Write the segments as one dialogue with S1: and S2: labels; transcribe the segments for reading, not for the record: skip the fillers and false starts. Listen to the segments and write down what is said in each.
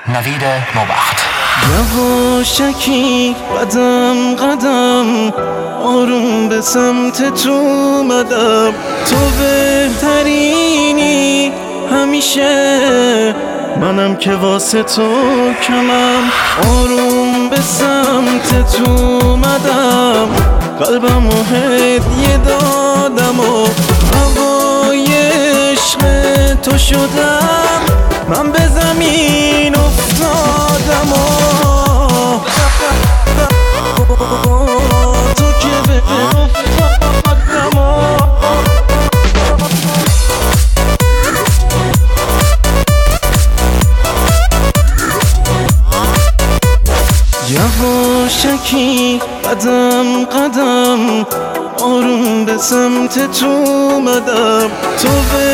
S1: نوید نوبخت.
S2: یواشکی قدم قدم آروم به سمت تو مدم، تو بهترینی همیشه، منم که واسه تو کمم. آروم به سمت تو مدم، قلبمو هدیه دادم و هوای عشق تو شدم. من به زمین افتادم و تو که به افتادم و یواشکی قدم قدم آروم به سمت تو مدم، تو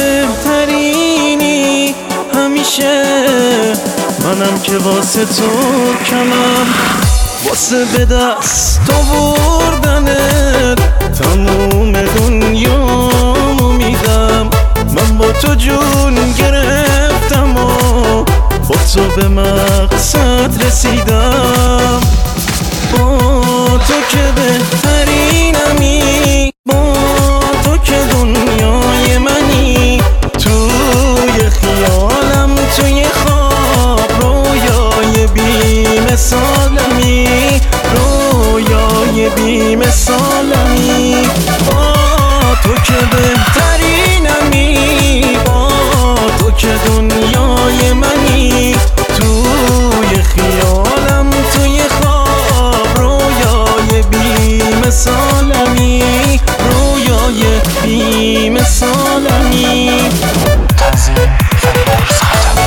S2: بهترینی همیشه، منم که واسه تو کمم. واسه به دست آوردنت تموم دنیامو میدم. من با تو جون گرفتم و با تو به مقصد رسیدم. با تو که بهترینمی، با تو که دنیای منی. توی خیالم توی خواب رویای بی‌مثالمی، رویای بی‌مثالمی. با تو که بهترینمی، با تو که دنیای منی. توی خیالم توی خواب رویای بی‌مثالمی، رویای بی‌مثالمی.
S1: تنظیم فریبرز خاتمی.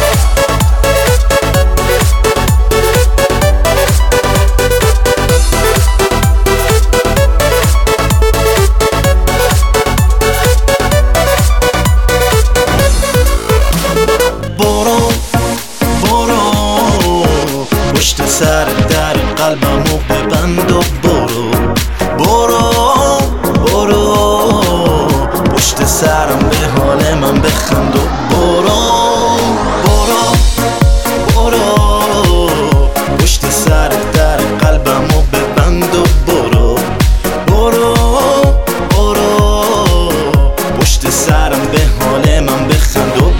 S2: پشت سر در قلبمو ببند و برو برو برو. پشت سرم به حال من بخند و برو برو برو. پشت سر در قلبمو ببند و برو برو برو. پشت سرم به حال من بخند و برو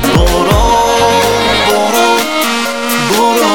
S2: برو برو.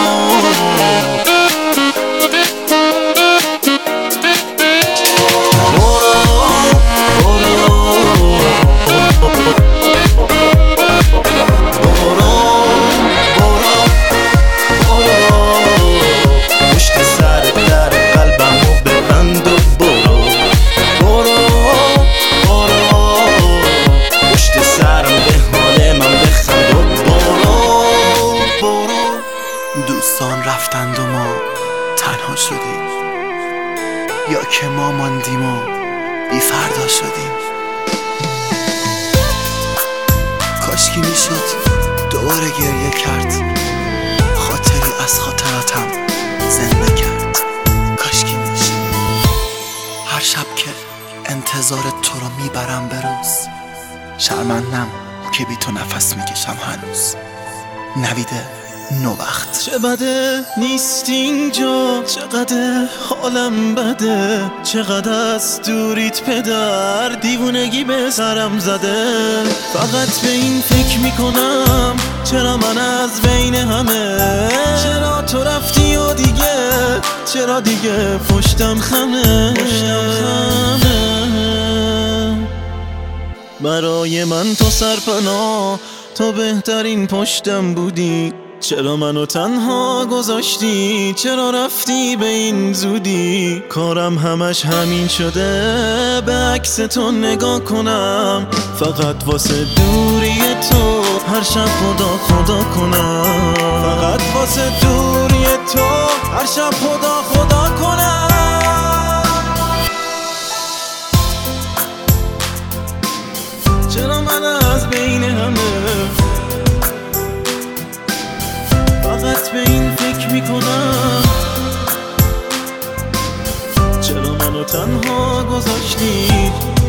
S2: دوستان رفتند و ما تنها شدیم، یا که ما ماندیم و بی فردا شدیم. کاشکی میشد دوباره گریه کرد، خاطری از خاطراتم زنده کرد. کاشکی میشد هر شب که انتظار تو رو میبرم به روز، شرمندم که بی تو نفس میکشم هنوز. نوید نوبخت. چه بده نیست اینجا، چقدر حالم بده، چقدر از دوریت پدر دیوونگی به سرم زده. فقط به این فکر میکنم چرا من از بین همه، چرا تو رفتی و دیگه، چرا دیگه پشتم خمه. برای من تو سرپناه، تو بهترین پشتم بودی. چرا منو تنها گذاشتی، چرا رفتی به این زودی. کارم همش همین شده به عکس تو نگاه کنم، فقط واسه دوری تو هر شب خدا خدا کنم. فقط واسه دوری تو هر شب خدا خدا کنم. چرا من از بین همه فقط به این فکر میکنم، چرا منو تنها گذاشتی.